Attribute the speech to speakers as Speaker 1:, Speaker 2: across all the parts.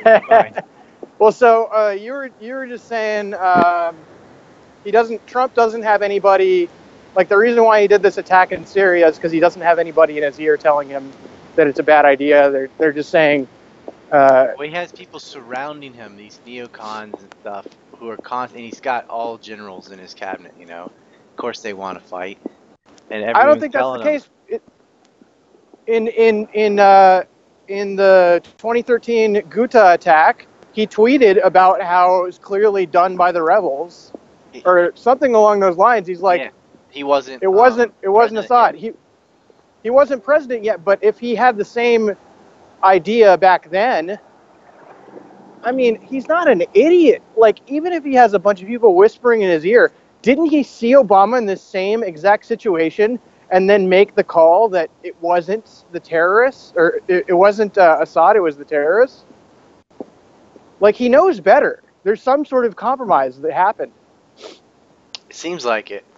Speaker 1: Fine.
Speaker 2: Well, so you were just saying Trump doesn't have anybody. Like, the reason why he did this attack in Syria is because he doesn't have anybody in his ear telling him that it's a bad idea. They're just saying.
Speaker 1: Well, he has people surrounding him, these neocons and stuff, who are constant. And he's got all generals in his cabinet. You know, of course they want to fight, and
Speaker 2: I don't
Speaker 1: everyone's
Speaker 2: think that's the
Speaker 1: telling him.
Speaker 2: case. In the 2013 Ghouta attack, he tweeted about how it was clearly done by the rebels, or something along those lines. He's like,
Speaker 1: Yeah, he wasn't.
Speaker 2: it wasn't Assad.
Speaker 1: Yet.
Speaker 2: He wasn't president yet, but if he had the same idea back then, I mean, he's not an idiot. Like, even if he has a bunch of people whispering in his ear, didn't he see Obama in the same exact situation and then make the call that it wasn't the terrorists, or it wasn't Assad, it was the terrorists? Like, he knows better. There's some sort of compromise that happened.
Speaker 1: It seems like it.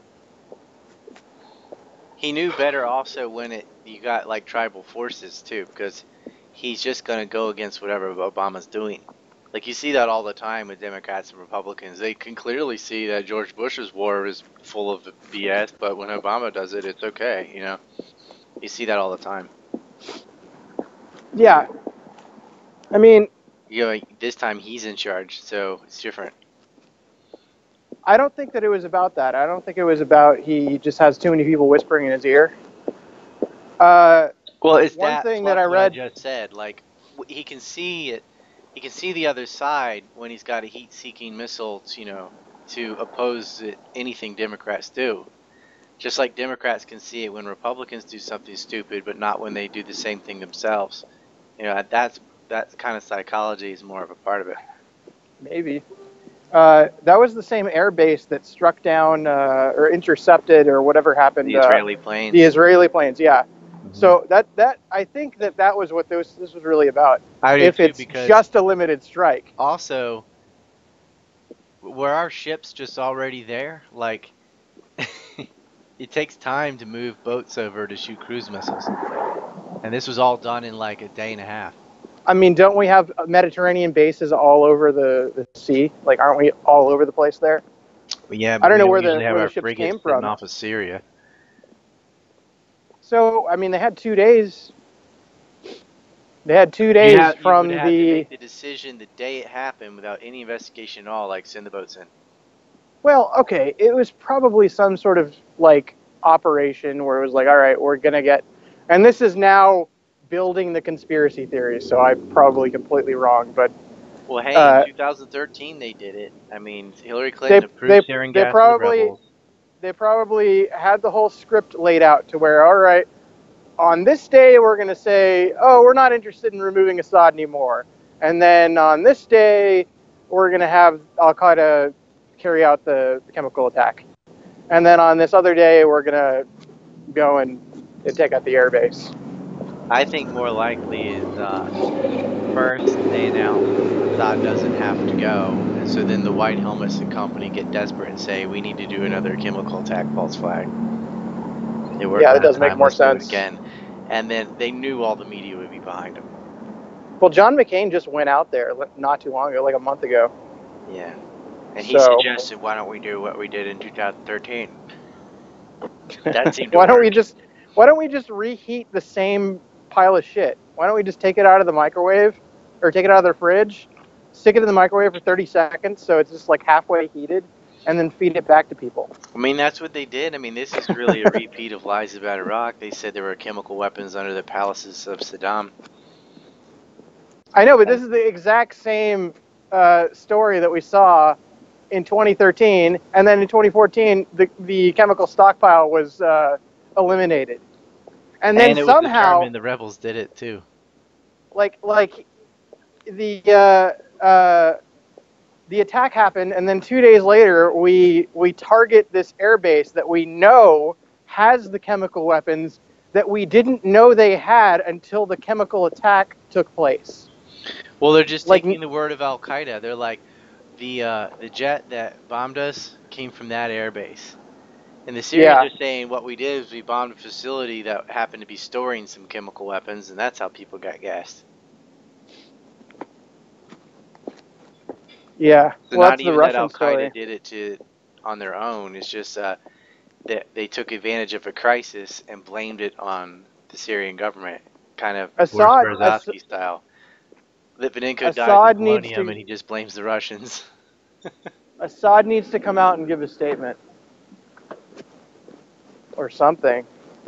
Speaker 1: He knew better also when you got like tribal forces too, because he's just gonna go against whatever Obama's doing. Like, you see that all the time with Democrats and Republicans. They can clearly see that George Bush's war is full of BS, but when Obama does it, it's okay. You know, you see that all the time.
Speaker 2: Yeah. I mean,
Speaker 1: You know, this time he's in charge, so it's different.
Speaker 2: I don't think that it was about that. I don't think it was about he just has too many people whispering in his ear.
Speaker 1: Well, it's
Speaker 2: one
Speaker 1: that
Speaker 2: thing
Speaker 1: plus
Speaker 2: that I
Speaker 1: what I
Speaker 2: read.
Speaker 1: just said. Like, he can see it. He can see the other side when he's got a heat-seeking missile, you know, to oppose anything Democrats do. Just like Democrats can see it when Republicans do something stupid, but not when they do the same thing themselves. You know, that kind of psychology is more of a part of it.
Speaker 2: Maybe. That was the same air base that struck down or intercepted or whatever happened.
Speaker 1: The Israeli planes.
Speaker 2: The Israeli planes, yeah. So that I think that was what this was really about.
Speaker 1: I do
Speaker 2: if
Speaker 1: too,
Speaker 2: it's
Speaker 1: because
Speaker 2: just a limited strike.
Speaker 1: Also, were our ships just already there? Like, it takes time to move boats over to shoot cruise missiles, and this was all done in like a day and a half.
Speaker 2: I mean, don't we have Mediterranean bases all over the sea? Like, aren't we all over the place there?
Speaker 1: But yeah,
Speaker 2: I don't know where
Speaker 1: the
Speaker 2: ships
Speaker 1: frigates
Speaker 2: came
Speaker 1: sitting
Speaker 2: from.
Speaker 1: off of Syria.
Speaker 2: So, I mean, they had 2 days. They had 2 days from
Speaker 1: you would have to make the decision the day it happened without any investigation at all, like send the boats in.
Speaker 2: Well, okay, it was probably some sort of like operation where it was like, all right, we're gonna get, and this is now building the conspiracy theories, so I'm probably completely wrong, but.
Speaker 1: Well, hey, in 2013 they did it. I mean, Hillary Clinton approved sarin gas to the rebels.
Speaker 2: They probably had the whole script laid out to where, all right, on this day we're going to say, oh, we're not interested in removing Assad anymore. And then on this day, we're going to have Al-Qaeda carry out the chemical attack. And then on this other day, we're going to go and take out the airbase.
Speaker 1: I think more likely is first they announce Assad doesn't have to go, and so then the White Helmets and company get desperate and say, we need to do another chemical attack, false flag.
Speaker 2: Yeah, that does make more sense.
Speaker 1: Again. And then they knew all the media would be behind them.
Speaker 2: Well, John McCain just went out there not too long ago, like a month ago.
Speaker 1: Yeah. And he suggested, why don't we do what we did in 2013? That seemed to
Speaker 2: Why don't we just reheat the same pile of shit? Why don't we just take it out of the microwave, or take it out of the fridge, stick it in the microwave for 30 seconds so it's just like halfway heated, and then feed it back to people?
Speaker 1: I mean, that's what they did. I mean, this is really a repeat of lies about Iraq. They said there were chemical weapons under the palaces of Saddam.
Speaker 2: I know, but this is the exact same story that we saw in 2013, and then in 2014, the chemical stockpile was eliminated. And then
Speaker 1: it
Speaker 2: somehow,
Speaker 1: was determined the rebels did it too.
Speaker 2: Like the attack happened, and then 2 days later, we target this airbase that we know has the chemical weapons that we didn't know they had until the chemical attack took place.
Speaker 1: Well, they're just taking the word of Al-Qaeda. They're like, the jet that bombed us came from that airbase. And the Syrians are saying what we did is we bombed a facility that happened to be storing some chemical weapons, and that's how people got gassed.
Speaker 2: Yeah.
Speaker 1: So
Speaker 2: Well,
Speaker 1: not
Speaker 2: that's the
Speaker 1: even that
Speaker 2: Russian
Speaker 1: Al Qaeda
Speaker 2: story.
Speaker 1: did it on their own. It's just that they took advantage of a crisis and blamed it on the Syrian government, kind of Boris
Speaker 2: Assad,
Speaker 1: Berezovsky style. Litvinenko dies of
Speaker 2: Assad needs
Speaker 1: polonium,
Speaker 2: to
Speaker 1: and he just blames the Russians.
Speaker 2: Assad needs to come out and give a statement or something.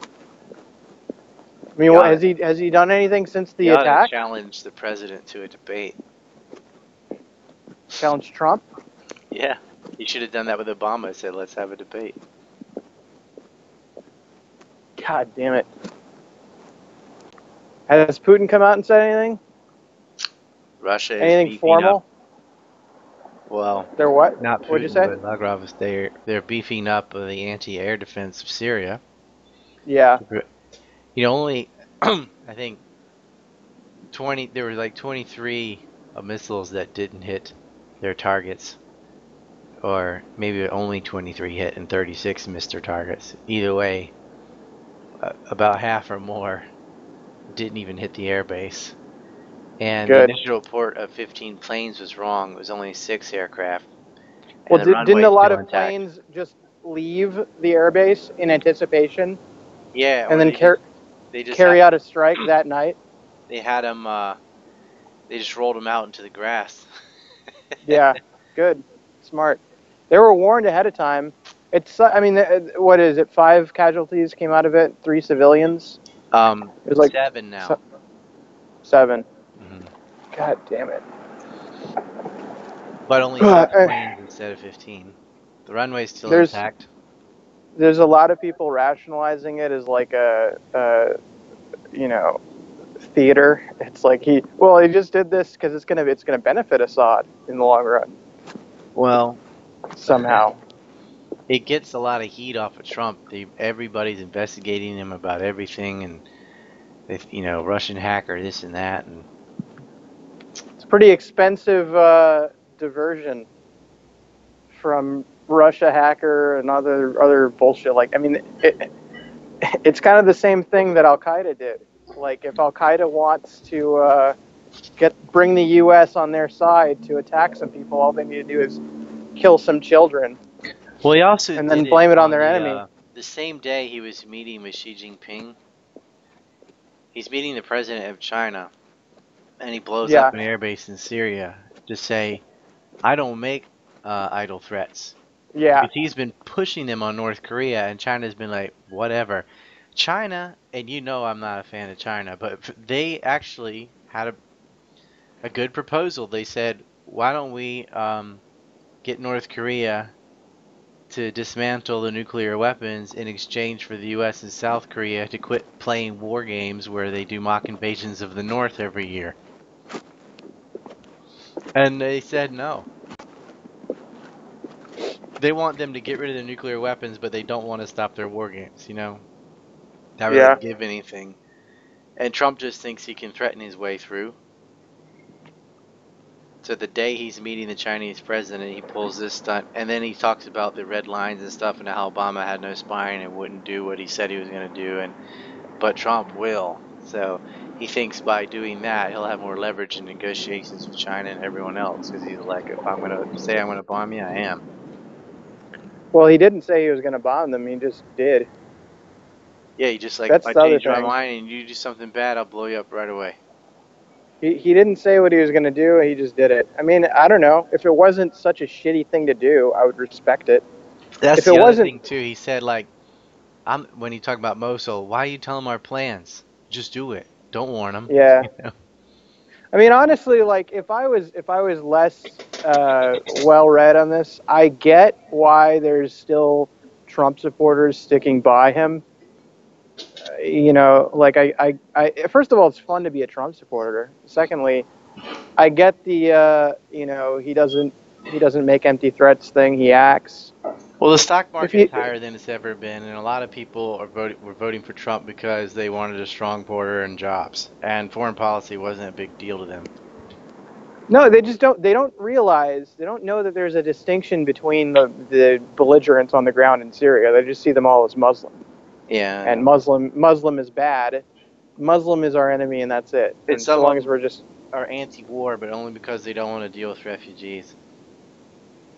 Speaker 2: I mean, has he done anything since
Speaker 1: He
Speaker 2: the
Speaker 1: ought to
Speaker 2: attack?
Speaker 1: challenge the president to a debate.
Speaker 2: Challenge Trump?
Speaker 1: Yeah, he should have done that with Obama. Said, "Let's have a debate."
Speaker 2: God damn it. Has Putin come out and said anything?
Speaker 1: Russia is
Speaker 2: Anything
Speaker 1: beefing
Speaker 2: formal?
Speaker 1: up. Well,
Speaker 2: They're what?
Speaker 1: not
Speaker 2: What'd you
Speaker 1: Putin,
Speaker 2: say?
Speaker 1: but Lavrov is there. They're beefing up the anti-air defense of Syria.
Speaker 2: Yeah.
Speaker 1: Only I think 20. There were like 23 missiles that didn't hit their targets, or maybe only 23 hit and 36 missed their targets. Either way, about half or more didn't even hit the airbase. And
Speaker 2: Good.
Speaker 1: the initial report of 15 planes was wrong. It was only 6 aircraft.
Speaker 2: Well,
Speaker 1: And the
Speaker 2: didn't
Speaker 1: runway
Speaker 2: a
Speaker 1: is
Speaker 2: lot
Speaker 1: still
Speaker 2: of
Speaker 1: intact.
Speaker 2: planes just leave the airbase in anticipation
Speaker 1: Yeah,
Speaker 2: and
Speaker 1: or
Speaker 2: then
Speaker 1: they just
Speaker 2: carry out a strike that night?
Speaker 1: they had them. They just rolled them out into the grass.
Speaker 2: Yeah. Good. Smart. They were warned ahead of time. I mean, what is it? 5 casualties came out of it. 3 civilians. It was like
Speaker 1: 7 now.
Speaker 2: 7.
Speaker 1: Mm-hmm.
Speaker 2: God damn it.
Speaker 1: But only 6 planes instead of 15. The runway's still intact.
Speaker 2: There's a lot of people rationalizing it as like a theater. It's like he just did this because it's gonna benefit Assad in the long run.
Speaker 1: Well,
Speaker 2: somehow.
Speaker 1: It gets a lot of heat off of Trump. Everybody's investigating him about everything, and Russian hacker, this and that, and
Speaker 2: it's a pretty expensive diversion from Russia hacker and other bullshit. Like, I mean, it's kind of the same thing that Al Qaeda did. Like, if Al Qaeda wants to bring the U.S. on their side to attack some people, all they need to do is kill some children.
Speaker 1: Well, he also
Speaker 2: and then blame it on their enemy.
Speaker 1: The same day he was meeting with Xi Jinping, he's meeting the president of China, and he blows up an airbase in Syria to say, "I don't make idle threats."
Speaker 2: Yeah.
Speaker 1: Because he's been pushing them on North Korea, and China's been like, whatever. China, and I'm not a fan of China, but they actually had a good proposal. They said, why don't we get North Korea to dismantle the nuclear weapons in exchange for the U.S. and South Korea to quit playing war games where they do mock invasions of the North every year. And they said no. They want them to get rid of their nuclear weapons, but they don't want to stop their war games, Not really give anything. And Trump just thinks he can threaten his way through. So the day he's meeting the Chinese president, he pulls this stunt, and then he talks about the red lines and stuff, and how Obama had no spine and wouldn't do what he said he was going to do, but Trump will. So he thinks by doing that, he'll have more leverage in negotiations with China and everyone else, because he's like, if I'm going to say I'm going to bomb you, I am.
Speaker 2: Well, he didn't say he was going to bomb them. He just did.
Speaker 1: Yeah, he just if I change my mind and you do something bad, I'll blow you up right away.
Speaker 2: He didn't say what he was going to do. He just did it. I mean, I don't know. If it wasn't such a shitty thing to do, I would respect it.
Speaker 1: That's the other thing, too. He said, when he talked about Mosul, why are you telling him our plans? Just do it. Don't warn him.
Speaker 2: Yeah. I mean, honestly, if I was less well-read on this, I get why there's still Trump supporters sticking by him. First of all, it's fun to be a Trump supporter. Secondly, I get the he doesn't make empty threats thing. He acts.
Speaker 1: Well, the stock market is higher than it's ever been, and a lot of people were voting for Trump because they wanted a strong border and jobs, and foreign policy wasn't a big deal to them.
Speaker 2: No, they just don't. They don't realize. They don't know that there's a distinction between the belligerents on the ground in Syria. They just see them all as Muslim.
Speaker 1: Yeah.
Speaker 2: And Muslim is bad. Muslim is our enemy, and that's it. And so long as we're just
Speaker 1: are anti-war, but only because they don't want to deal with refugees.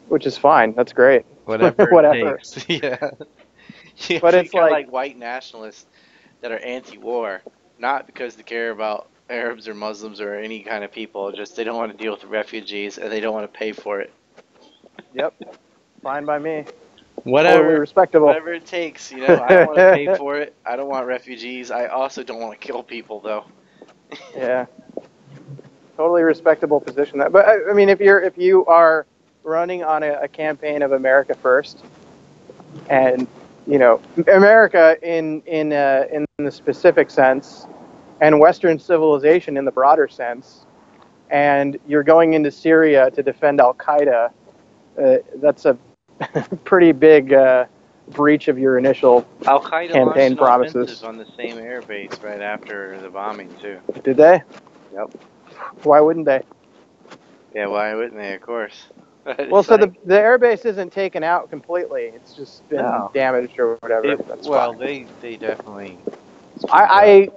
Speaker 2: which is fine. That's great.
Speaker 1: Whatever it
Speaker 2: Whatever.
Speaker 1: takes. Yeah. You
Speaker 2: But it's
Speaker 1: got
Speaker 2: like,
Speaker 1: white nationalists that are anti-war, not because they care about Arabs or Muslims or any kind of people, just they don't want to deal with the refugees and they don't want to pay for it.
Speaker 2: yep, fine by me. Totally
Speaker 1: Whatever,
Speaker 2: respectable.
Speaker 1: whatever it takes, you know. I don't want to pay for it. I don't want refugees. I also don't want to kill people, though.
Speaker 2: Yeah, totally respectable position. That, but I mean, if you are running on a campaign of America First, and you know, America in the specific sense, and Western civilization in the broader sense, and you're going into Syria to defend Al Qaeda, that's a pretty big breach of your initial
Speaker 1: Al Qaeda
Speaker 2: campaign
Speaker 1: launched an
Speaker 2: promises.
Speaker 1: offensive on the same air base right after the bombing too.
Speaker 2: Did they?
Speaker 1: Yep.
Speaker 2: Why wouldn't they?
Speaker 1: Yeah, why wouldn't they? Of course.
Speaker 2: Well, so the airbase isn't taken out completely. It's just been
Speaker 1: No.
Speaker 2: damaged or whatever. That's
Speaker 1: well,
Speaker 2: fine.
Speaker 1: they definitely.
Speaker 2: I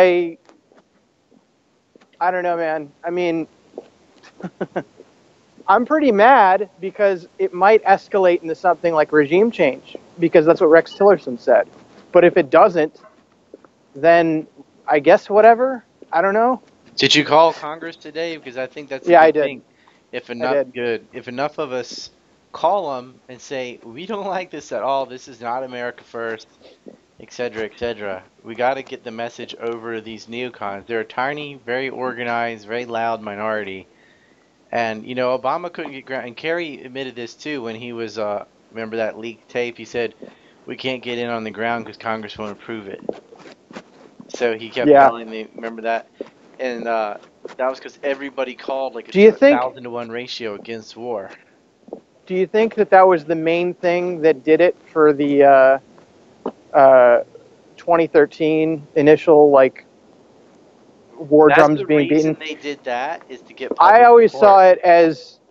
Speaker 2: don't know, man. I mean, I'm pretty mad because it might escalate into something like regime change, because that's what Rex Tillerson said. But if it doesn't, then I guess whatever. I don't know.
Speaker 1: Did you call Congress today? Because I think that's a
Speaker 2: Yeah,
Speaker 1: good
Speaker 2: I did.
Speaker 1: thing. If enough of us call them and say we don't like this at all, this is not America First, etc., etc. We got to get the message over to these neocons. They're a tiny, very organized, very loud minority, and you know Obama couldn't get ground. And Kerry admitted this too when he was remember that leaked tape. He said we can't get in on the ground because Congress won't approve it. So he kept telling me, remember that? And that was because everybody called like a 1,000 to 1 ratio against war.
Speaker 2: Do you think that was the main thing that did it for the 2013 initial war drums being beaten?
Speaker 1: That's the reason they did that, is to get.
Speaker 2: I always saw it as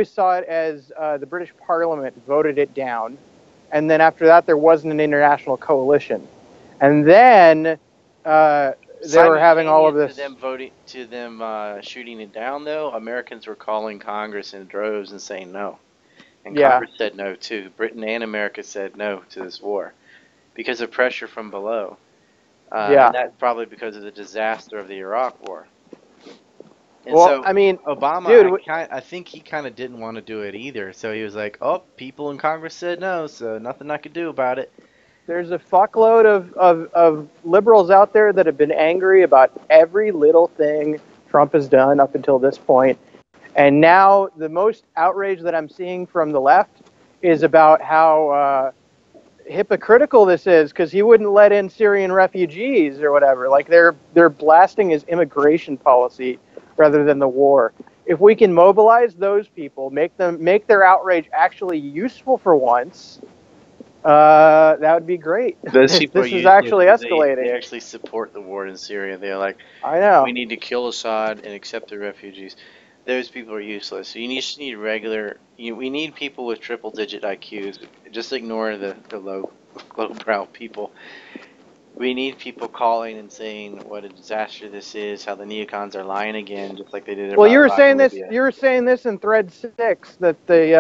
Speaker 2: the British Parliament voted it down, and then after that there wasn't an international coalition, and then they were having all of this.
Speaker 1: To them shooting it down, though, Americans were calling Congress in droves and saying no. And Congress said no, too. Britain and America said no to this war because of pressure from below. And that's probably because of the disaster of the Iraq War. And so,
Speaker 2: I mean,
Speaker 1: Obama, I think he kind of didn't want to do it either. So he was like, oh, people in Congress said no, so nothing I could do about it.
Speaker 2: There's a fuckload of liberals out there that have been angry about every little thing Trump has done up until this point. And now the most outrage that I'm seeing from the left is about how hypocritical this is, because he wouldn't let in Syrian refugees or whatever. Like they're blasting his immigration policy rather than the war. If we can mobilize those people, make their outrage actually useful for once, that would be great.
Speaker 1: Those people
Speaker 2: this is actually escalating.
Speaker 1: They actually support the war in Syria. They're like,
Speaker 2: I know.
Speaker 1: We need to kill Assad and accept the refugees. Those people are useless. So you just need we need people with triple-digit IQs. Just ignore the low-brow people. We need people calling and saying what a disaster this is, how the neocons are lying again, just like they did.
Speaker 2: Well, you were saying this. You were saying this in Thread 6 that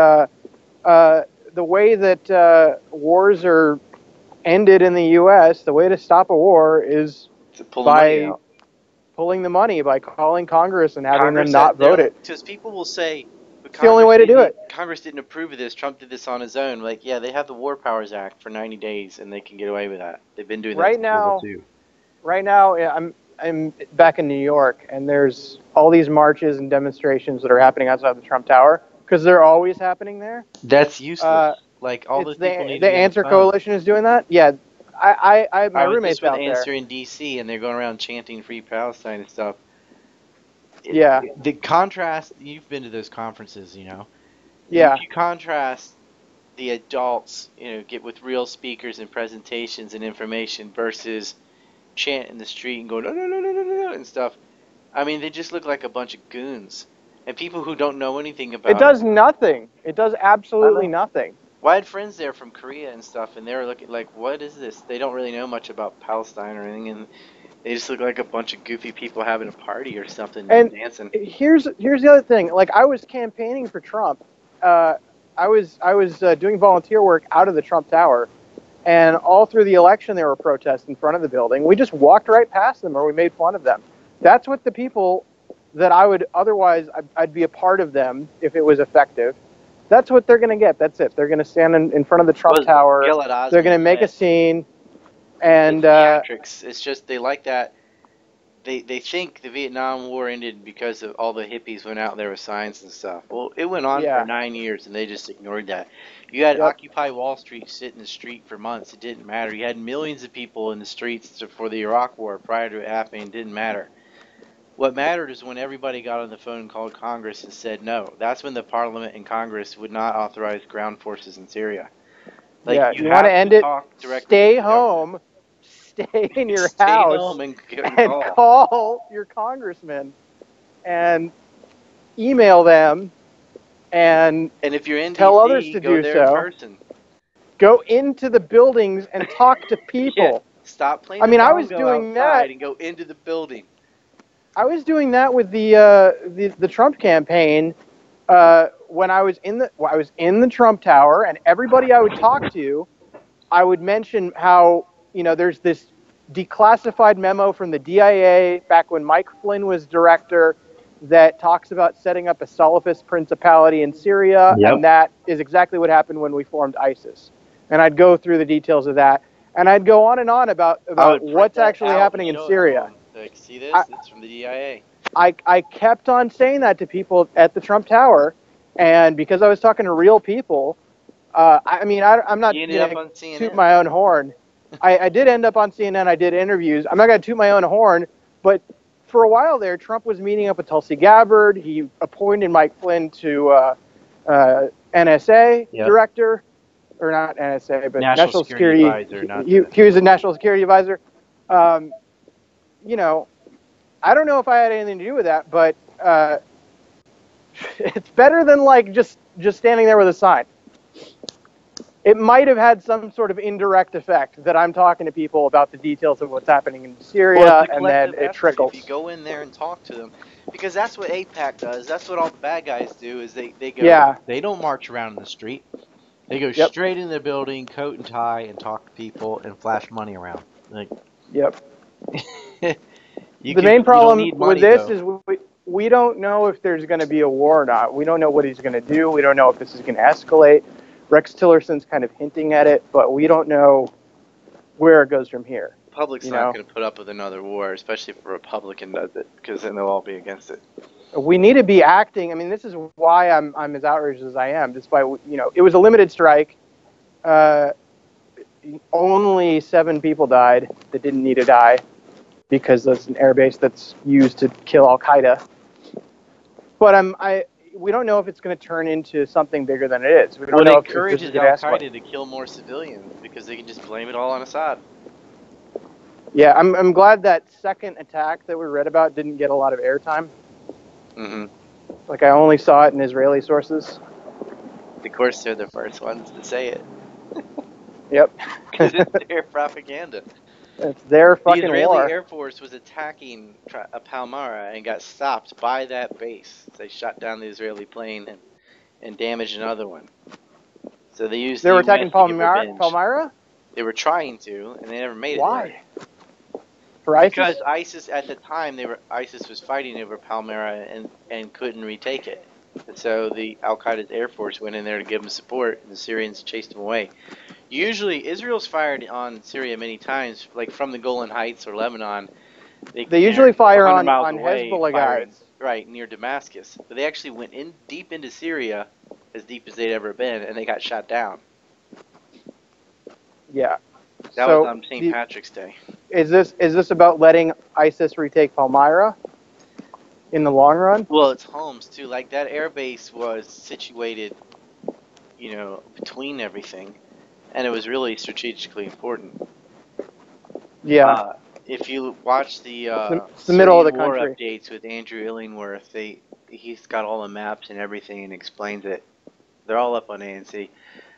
Speaker 2: the way that wars are ended in the U.S., the way to stop a war is by pulling the money, by calling Congress and having them not vote it.
Speaker 1: Because people will say,
Speaker 2: it's the only way to do it.
Speaker 1: Congress didn't approve of this. Trump did this on his own. Like, yeah, they have the War Powers Act for 90 days, and they can get away with that. They've been doing that
Speaker 2: right now. Right now, I'm back in New York, and there's all these marches and demonstrations that are happening outside the Trump Tower because they're always happening there.
Speaker 1: That's useless. Like all those people need to be
Speaker 2: the Answer Coalition is doing that. Yeah, my roommate's out there.
Speaker 1: Answer in D.C. and they're going around chanting "Free Palestine" and stuff.
Speaker 2: Yeah.
Speaker 1: The contrast, you've been to those conferences, you know.
Speaker 2: Yeah.
Speaker 1: If you contrast the adults, get with real speakers and presentations and information versus chant in the street and go no no no no no no and stuff. I mean, they just look like a bunch of goons and people who don't know anything about it.
Speaker 2: It does nothing. It does absolutely nothing.
Speaker 1: Well, I had friends there from Korea and stuff, and they were looking like, what is this? They don't really know much about Palestine or anything, and they just look like a bunch of goofy people having a party or something and dancing.
Speaker 2: Here's the other thing. Like, I was campaigning for Trump I was doing volunteer work out of the Trump Tower, and all through the election there were protests in front of the building. We just walked right past them, or we made fun of them. That's what the people that I would otherwise I'd be a part of them if it was effective. That's what they're going to get. That's it. They're going to stand in front of the Trump Tower. They're going to make a scene, and
Speaker 1: theatrics. It's just they like that. They think the Vietnam War ended because of all the hippies went out there with signs and stuff. Well, it went on for 9 years, and they just ignored that. You had Occupy Wall Street sit in the street for months. It didn't matter. You had millions of people in the streets for the Iraq War prior to it happening. It didn't matter. What mattered is when everybody got on the phone and called Congress and said no. That's when the Parliament and Congress would not authorize ground forces in Syria.
Speaker 2: Like, you want to end it, stay home. Stay in your house
Speaker 1: and
Speaker 2: call your congressman and email them and
Speaker 1: if you're in
Speaker 2: tell
Speaker 1: DC,
Speaker 2: others to
Speaker 1: go
Speaker 2: do
Speaker 1: there
Speaker 2: so.
Speaker 1: In person.
Speaker 2: Go into the buildings and talk to people.
Speaker 1: Stop playing.
Speaker 2: I mean, I was doing that
Speaker 1: and go into the building.
Speaker 2: I was doing that with the Trump campaign when I was in the Trump Tower, and everybody I would talk to, I would mention how, there's this declassified memo from the DIA back when Mike Flynn was director that talks about setting up a Salafist principality in Syria, and that is exactly what happened when we formed ISIS. And I'd go through the details of that, and I'd go on and on about what's actually happening in Syria.
Speaker 1: Like, see this? It's from the DIA.
Speaker 2: I kept on saying that to people at the Trump Tower, and because I was talking to real people, I'm not going to toot my own horn. I did end up on CNN. I did interviews. I'm not going to toot my own horn, but for a while there, Trump was meeting up with Tulsi Gabbard. He appointed Mike Flynn to NSA director, or not NSA, but National Security Advisor. He was a National Security Advisor. I don't know if I had anything to do with that, but it's better than like just standing there with a sign. It might have had some sort of indirect effect that I'm talking to people about the details of what's happening in Syria, and then it trickles.
Speaker 1: If you go in there and talk to them, because that's what AIPAC does. That's what all the bad guys do. Is they go.
Speaker 2: Yeah.
Speaker 1: They don't march around in the street. They go straight in the building, coat and tie, and talk to people and flash money around. Like.
Speaker 2: Yep. The main problem with this is we don't know if there's going to be a war or not. We don't know what he's going to do. We don't know if this is going to escalate. Rex Tillerson's kind of hinting at it, but we don't know where it goes from here.
Speaker 1: The public's not going to put up with another war, especially if a Republican does it, because then they'll all be against it.
Speaker 2: We need to be acting. I mean, this is why I'm as outraged as I am. Despite it was a limited strike. Only 7 people died that didn't need to die, because that's an air base that's used to kill Al Qaeda. But we don't know if it's going to turn into something bigger than it is. We don't know if
Speaker 1: encourages
Speaker 2: this is
Speaker 1: Al Qaeda to kill more civilians because they can just blame it all on Assad.
Speaker 2: Yeah, I'm glad that second attack that we read about didn't get a lot of airtime.
Speaker 1: Mm-hmm.
Speaker 2: Like, I only saw it in Israeli sources.
Speaker 1: Of course, they're the first ones to say it.
Speaker 2: Yep.
Speaker 1: Because it's their propaganda.
Speaker 2: It's their fucking war.
Speaker 1: The Israeli Air Force was attacking Palmyra and got stopped by that base. They shot down the Israeli plane and damaged another one. So they used.
Speaker 2: They were attacking Palmyra?
Speaker 1: They were trying to, and they never made it.
Speaker 2: Why? For ISIS?
Speaker 1: Because ISIS at the time, ISIS was fighting over Palmyra and couldn't retake it. And so the Al Qaeda's Air Force went in there to give them support, and the Syrians chased them away. Usually, Israel's fired on Syria many times, like from the Golan Heights or Lebanon.
Speaker 2: They usually fire on
Speaker 1: away,
Speaker 2: Hezbollah guys.
Speaker 1: Right, near Damascus. But they actually went in deep into Syria, as deep as they'd ever been, and they got shot down.
Speaker 2: Yeah.
Speaker 1: That was on St. Patrick's Day.
Speaker 2: Is this about letting ISIS retake Palmyra in the long run?
Speaker 1: Well, it's Homs, too. Like, that air base was situated, between everything. And it was really strategically important.
Speaker 2: Yeah.
Speaker 1: If you watch
Speaker 2: it's the middle of the
Speaker 1: war
Speaker 2: country
Speaker 1: updates with Andrew Illingworth, he's got all the maps and everything and explains it. They're all up on ANC.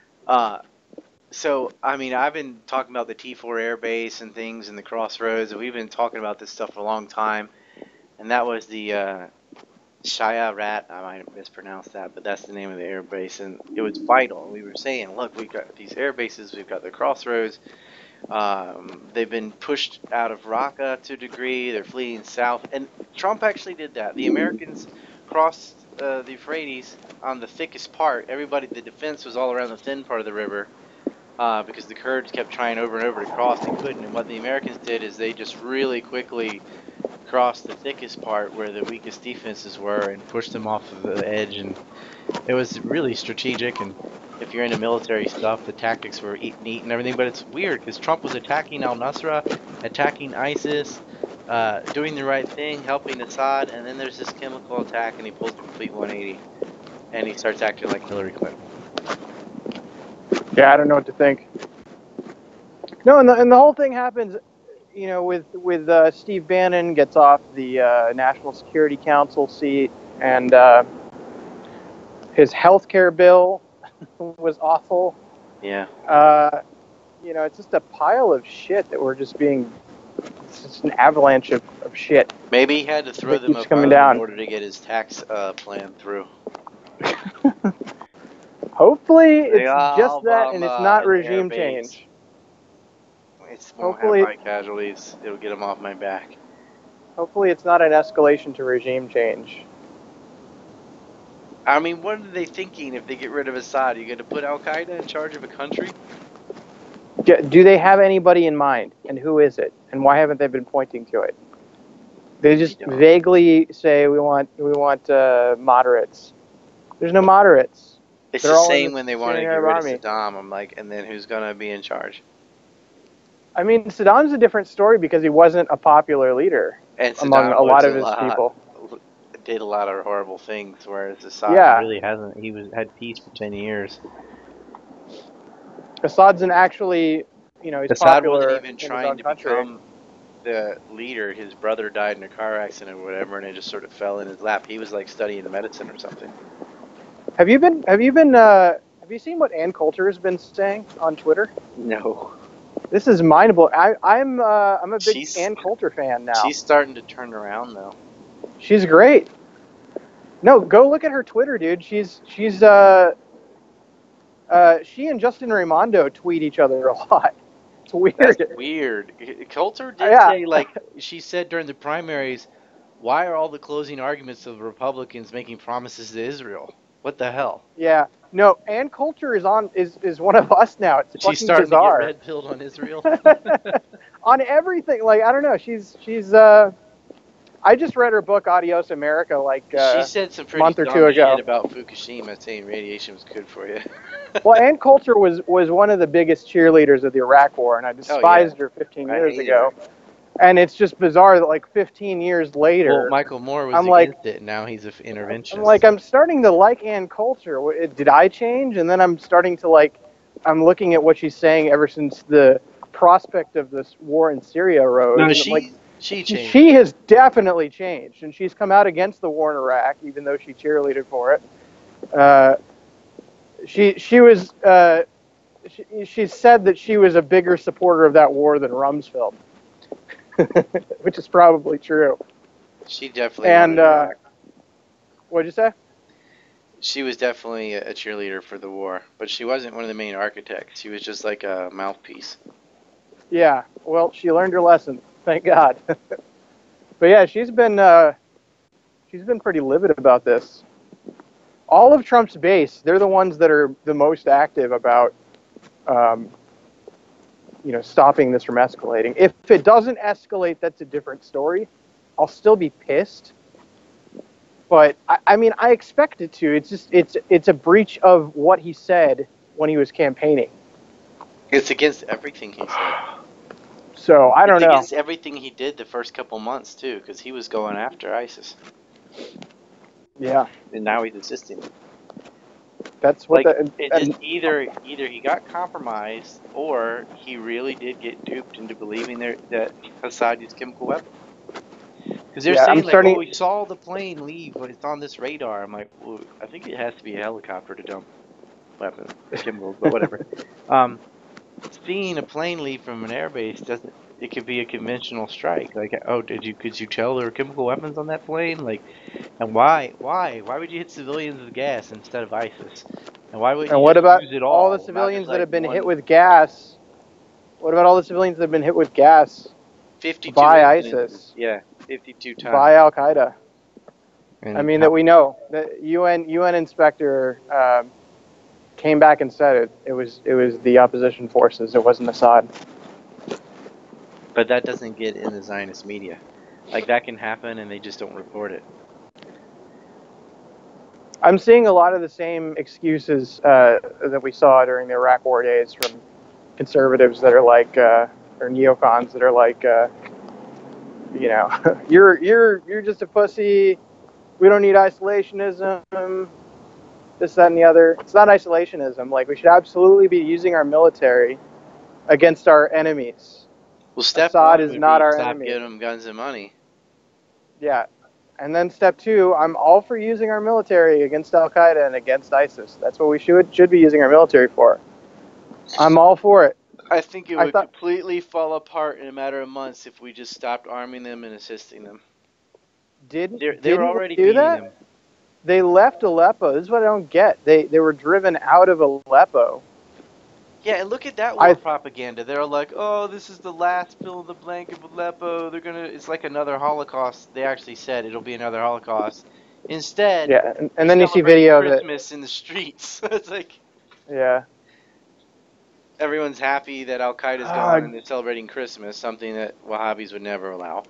Speaker 1: So, I mean, I've been talking about the T4 Air Base and things and the Crossroads, and we've been talking about this stuff for a long time. And that was the Shaya Rat, I might have mispronounced that, but that's the name of the air base, and it was vital. We were saying, look, we've got these air bases, we've got the crossroads. They've been pushed out of Raqqa to a degree. They're fleeing south, and Trump actually did that. The Americans crossed the Euphrates on the thickest part. The defense was all around the thin part of the river because the Kurds kept trying over and over to cross and couldn't. And what the Americans did is they just really quickly crossed the thickest part where the weakest defenses were and pushed them off of the edge. And it was really strategic. And if you're into military stuff, the tactics were neat and everything. But it's weird because Trump was attacking al-Nusra, attacking ISIS, doing the right thing, helping Assad, and then there's this chemical attack and he pulls a complete 180 and he starts acting like Hillary Clinton.
Speaker 2: Yeah, I don't know what to think. No, and the whole thing happens, you know, with Steve Bannon gets off the National Security Council seat, and his health care bill was awful.
Speaker 1: Yeah.
Speaker 2: You know, it's just a pile of shit that we're just being. It's just an avalanche of shit.
Speaker 1: Maybe he had to throw them a
Speaker 2: coming
Speaker 1: bone
Speaker 2: down
Speaker 1: in order to get his tax plan through.
Speaker 2: Hopefully, it's just that, and it's not regime change.
Speaker 1: It won't have high casualties. It'll get them off my back.
Speaker 2: Hopefully, it's not an escalation to regime change.
Speaker 1: I mean, what are they thinking if they get rid of Assad? Are you going to put Al Qaeda in charge of a country?
Speaker 2: Do they have anybody in mind, and who is it, and why haven't they been pointing to it? They just vaguely say we want moderates. There's no moderates.
Speaker 1: It's the same when they wanted to get rid of Saddam. I'm like, and then who's going to be in charge?
Speaker 2: I mean, Saddam's a different story because he wasn't a popular leader among a lot of his people.
Speaker 1: Did a lot of horrible things, whereas Assad really hasn't. He had peace for 10 years.
Speaker 2: Assad's actually, you know, he's
Speaker 1: Assad
Speaker 2: popular
Speaker 1: wasn't even trying to become the leader. His brother died in a car accident or whatever, and it just sort of fell in his lap. He was like studying medicine or something.
Speaker 2: Have you seen what Ann Coulter has been saying on Twitter?
Speaker 1: No.
Speaker 2: This is mind-blowing. I'm a big Ann Coulter fan now.
Speaker 1: She's starting to turn around though.
Speaker 2: She's great. No, go look at her Twitter, dude. She and Justin Raimondo tweet each other a lot. It's weird.
Speaker 1: That's weird. Coulter did say, like, she said during the primaries, why are all the closing arguments of the Republicans making promises to Israel? What the hell?
Speaker 2: Yeah. No, Ann Coulter is one of us now. It's fucking bizarre.
Speaker 1: To get red-pilled on Israel?
Speaker 2: On everything. Like, I don't know. She's I just read her book Adios America
Speaker 1: she said some pretty
Speaker 2: month or two ago
Speaker 1: shit about Fukushima, saying radiation was good for you.
Speaker 2: Well, Ann Coulter was one of the biggest cheerleaders of the Iraq War, and I despised her 15 years ago. And it's just bizarre that like 15 years later,
Speaker 1: well, Michael Moore was against it, and now he's an interventionist.
Speaker 2: I'm starting to like Ann Coulter. Did I change? And then I'm starting to I'm looking at what she's saying ever since the prospect of this war in Syria arose.
Speaker 1: No, she changed.
Speaker 2: She has definitely changed, and she's come out against the war in Iraq, even though she cheerleaded for it. She said that she was a bigger supporter of that war than Rumsfeld. Which is probably true.
Speaker 1: She definitely.
Speaker 2: And what'd you say?
Speaker 1: She was definitely a cheerleader for the war, but she wasn't one of the main architects. She was just like a mouthpiece.
Speaker 2: Yeah. Well, she learned her lesson. Thank God. But yeah, she's been pretty livid about this. All of Trump's base, they're the ones that are the most active about. Stopping this from escalating. If it doesn't escalate, that's a different story. I'll still be pissed. But I mean, I expect it to. It's a breach of what he said when he was campaigning.
Speaker 1: It's against everything he said.
Speaker 2: So I don't know.
Speaker 1: It's against everything he did the first couple months too, because he was going after ISIS.
Speaker 2: Yeah.
Speaker 1: And now he's assisting.
Speaker 2: That's what
Speaker 1: either he got compromised or he really did get duped into believing that Assad used chemical weapons. Because they're saying we saw the plane leave, but it's on this radar. I'm like, well, I think it has to be a helicopter to dump weapons, chemicals, but whatever. Seeing a plane leave from an airbase It could be a conventional strike. Like, oh, could you tell there were chemical weapons on that plane? Like, and why? Why would you hit civilians with gas instead of ISIS? And why wouldn't
Speaker 2: And
Speaker 1: you
Speaker 2: what
Speaker 1: just
Speaker 2: about
Speaker 1: use it
Speaker 2: all the
Speaker 1: all, not just
Speaker 2: civilians that
Speaker 1: like
Speaker 2: have been hit
Speaker 1: one?
Speaker 2: with gas? What about all the civilians that have been hit with gas
Speaker 1: 52
Speaker 2: by
Speaker 1: incidences.
Speaker 2: ISIS,
Speaker 1: Yeah, 52 times.
Speaker 2: by Al Qaeda?
Speaker 1: And
Speaker 2: I mean, that we know. The UN inspector came back and said it was the opposition forces. It wasn't Assad.
Speaker 1: But that doesn't get in the Zionist media. Like, that can happen, and they just don't report it.
Speaker 2: I'm seeing a lot of the same excuses that we saw during the Iraq War days from conservatives that are like, or neocons that are like, you know, you're just a pussy. We don't need isolationism. This, that, and the other. It's not isolationism. Like, we should absolutely be using our military against our enemies.
Speaker 1: Well, step
Speaker 2: Assad
Speaker 1: one
Speaker 2: is
Speaker 1: would
Speaker 2: not
Speaker 1: be
Speaker 2: our
Speaker 1: stop
Speaker 2: enemy.
Speaker 1: giving them guns and money.
Speaker 2: Yeah. And then step two, I'm all for using our military against Al Qaeda and against ISIS. That's what we should be using our military for. I'm all for it.
Speaker 1: I think it would completely fall apart in a matter of months if we just stopped arming them and assisting them. They were already
Speaker 2: do
Speaker 1: beating
Speaker 2: that?
Speaker 1: them.
Speaker 2: They left Aleppo. This is what I don't get. They were driven out of Aleppo.
Speaker 1: Yeah, and look at that war propaganda. They're like, oh, this is the last fill in the blank of Aleppo. It's like another Holocaust. They actually said it'll be another Holocaust. Instead,
Speaker 2: yeah, and then you see video
Speaker 1: Christmas in the streets. It's like,
Speaker 2: yeah,
Speaker 1: everyone's happy that Al Qaeda's gone and they're celebrating Christmas, something that Wahhabis would never allow.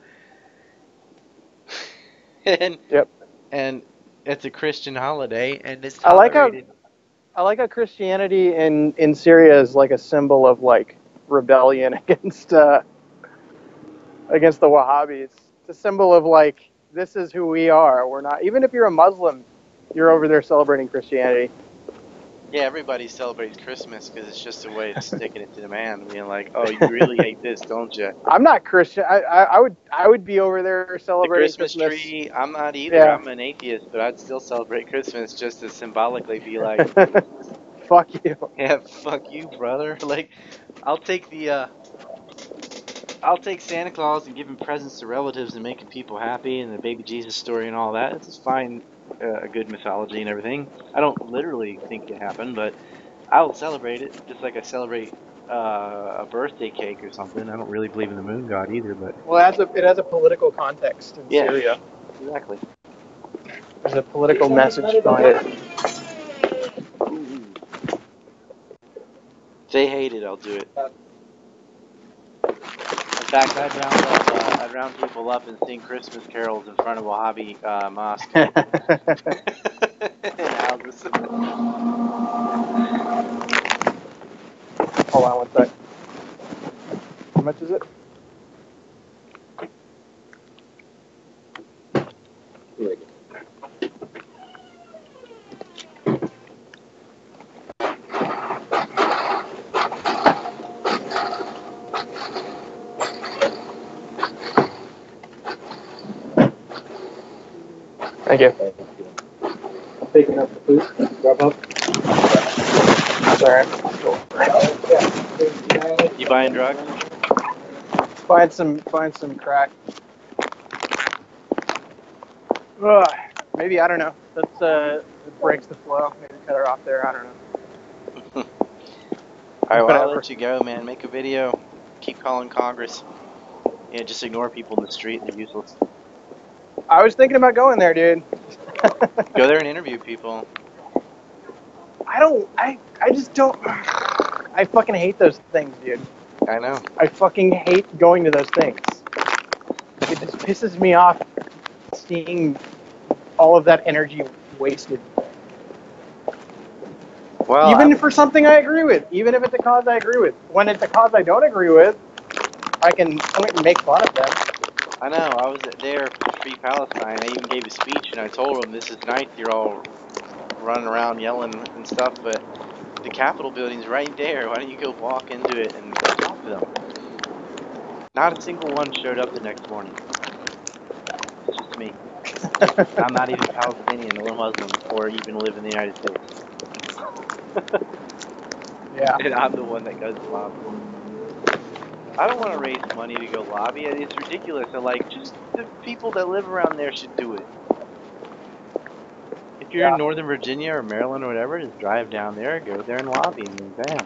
Speaker 1: And it's a Christian holiday, and it's tolerated.
Speaker 2: I like how Christianity in Syria is like a symbol of like rebellion against the Wahhabis. It's a symbol of like, this is who we are. We're not, even if you're a Muslim, you're over there celebrating Christianity.
Speaker 1: Yeah, everybody celebrates Christmas because it's just a way of sticking it to the man, being like, "Oh, you really hate this, don't you?"
Speaker 2: I'm not Christian. I would be over there celebrating
Speaker 1: the Christmas tree. I'm not either. Yeah. I'm an atheist, but I'd still celebrate Christmas just to symbolically be like,
Speaker 2: "Fuck you."
Speaker 1: Yeah, fuck you, brother. Like, I'll take Santa Claus and giving presents to relatives and making people happy, and the baby Jesus story and all that. It's fine. A good mythology and everything. I don't literally think it happened, but I'll celebrate it just like I celebrate a birthday cake or something. I don't really believe in the moon god either, but
Speaker 2: it has a political context in Syria.
Speaker 1: Exactly.
Speaker 2: There's a political message behind it.
Speaker 1: If they hate it, I'll do it. In fact, I'd round people up and sing Christmas carols in front of Wahhabi mosque.
Speaker 2: Hold on one sec. How much is it? Thank you. I'm picking up the food. Grab up. Sorry.
Speaker 1: You buying drugs?
Speaker 2: Find some crack. Ugh, maybe, I don't know. That's it breaks the flow. Maybe cut her off there. I don't know.
Speaker 1: Alright, well, I'll let you go, man. Make a video. Keep calling Congress. Yeah, just ignore people in the street. They're useless.
Speaker 2: I was thinking about going there, dude.
Speaker 1: Go there and interview people.
Speaker 2: I just don't. I fucking hate those things, dude.
Speaker 1: I know.
Speaker 2: I fucking hate going to those things. It just pisses me off seeing all of that energy wasted.
Speaker 1: Well,
Speaker 2: even for something I agree with, even if it's a cause I agree with. When it's a cause I don't agree with, I can point and make fun of them.
Speaker 1: I know. I was there for Free Palestine. I even gave a speech, and I told them, this is nice. You're all running around yelling and stuff, but the Capitol building's right there. Why don't you go walk into it and talk to them? Not a single one showed up the next morning. It's just me. I'm not even Palestinian or Muslim or even live in the United States.
Speaker 2: Yeah.
Speaker 1: And I'm the one that goes to Muslim. I don't want to raise money to go lobby. It's ridiculous. And like, just the people that live around there should do it. If you're
Speaker 2: Yeah.
Speaker 1: in Northern Virginia or Maryland or whatever, just drive down there, go there and lobby, and then bam.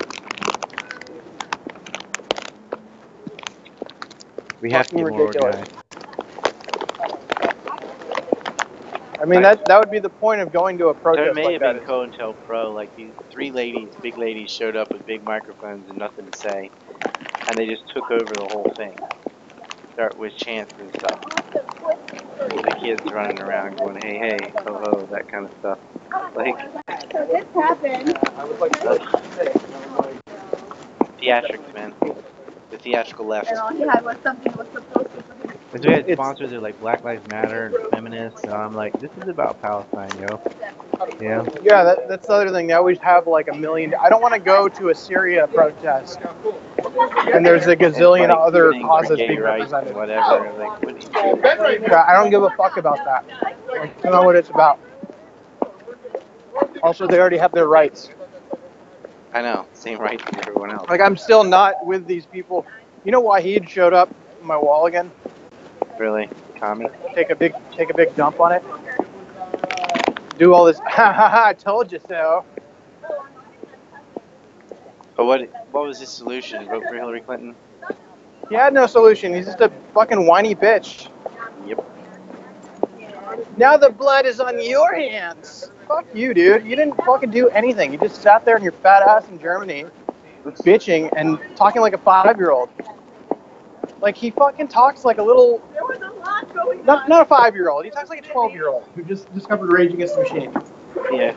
Speaker 1: We have to
Speaker 2: Fucking
Speaker 1: get more
Speaker 2: ridiculous.
Speaker 1: organized.
Speaker 2: I mean, that would be the point of going to a
Speaker 1: There
Speaker 2: protest
Speaker 1: may
Speaker 2: like
Speaker 1: have
Speaker 2: that.
Speaker 1: been COINTELPRO, like these three ladies, big ladies, showed up with big microphones and nothing to say, and they just took over the whole thing. Start with chants and stuff. The kids running around going, hey, hey, ho, ho, that kind of stuff. Like,
Speaker 3: So this happened.
Speaker 1: theatrics, man. The theatrical left.
Speaker 3: And all he had was something that was supposed to be.
Speaker 1: Because we had sponsors that are like Black Lives Matter and feminists, and I'm like, this is about Palestine, yo. Yeah.
Speaker 2: Yeah, that's the other thing. They always have like a million. I don't want to go to a Syria protest, and there's a gazillion
Speaker 1: Like,
Speaker 2: other
Speaker 1: things for
Speaker 2: causes
Speaker 1: gay
Speaker 2: being
Speaker 1: rights and
Speaker 2: represented.
Speaker 1: whatever. Like, what do you do?
Speaker 2: Yeah, I don't give a fuck about that. I don't know what it's about. Also, they already have their rights.
Speaker 1: I know, same rights as everyone else.
Speaker 2: Like, I'm still not with these people. You know, Wahid showed up on my wall again.
Speaker 1: Really, Tommy?
Speaker 2: Take a big dump on it. Do all this. Ha ha ha! I told you so.
Speaker 1: But what was his solution? Vote for Hillary Clinton?
Speaker 2: He had no solution. He's just a fucking whiny bitch.
Speaker 1: Yep.
Speaker 2: Now the blood is on your hands. Fuck you, dude. You didn't fucking do anything. You just sat there in your fat ass in Germany, bitching and talking like a 5-year-old. Like, he fucking talks like a little...
Speaker 3: There was a lot going on.
Speaker 2: Not a 5-year-old. He talks like a 12-year-old who just discovered Rage Against the Machine.
Speaker 1: Yeah.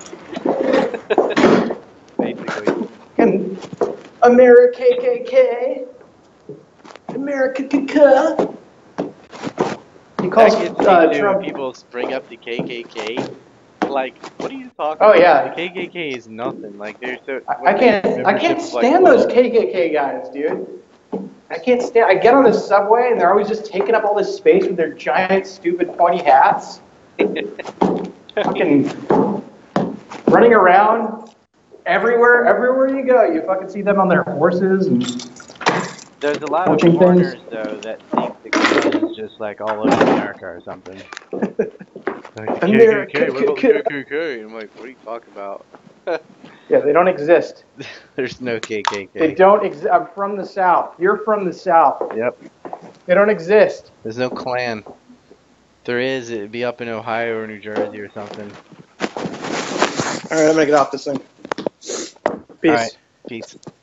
Speaker 1: Basically.
Speaker 2: And America KKK. America KKK. He calls
Speaker 1: That gets me to when
Speaker 2: Trump...
Speaker 1: people bring up the KKK. Like, what are you talking
Speaker 2: Oh,
Speaker 1: about?
Speaker 2: yeah.
Speaker 1: The KKK is nothing. Like, they're so...
Speaker 2: I can't stand those KKK guys, dude. I can't stand. I get on the subway and they're always just taking up all this space with their giant, stupid, pointy hats. Fucking running around everywhere you go. You fucking see them on their horses and
Speaker 1: There's a lot of
Speaker 2: Poaching
Speaker 1: foreigners,
Speaker 2: things.
Speaker 1: though, that think the gun is just, like, all over America or something. Like,
Speaker 2: America,
Speaker 1: KKK, what about the KKK? I'm like, what are you talking about?
Speaker 2: yeah, they don't exist.
Speaker 1: There's no KKK.
Speaker 2: They don't exist. I'm from the South. You're from the South.
Speaker 1: Yep.
Speaker 2: They don't exist.
Speaker 1: There's no Klan. If there is, it'd be up in Ohio or New Jersey or something.
Speaker 2: All right, I'm gonna get off this thing. Peace.
Speaker 1: All right. Peace.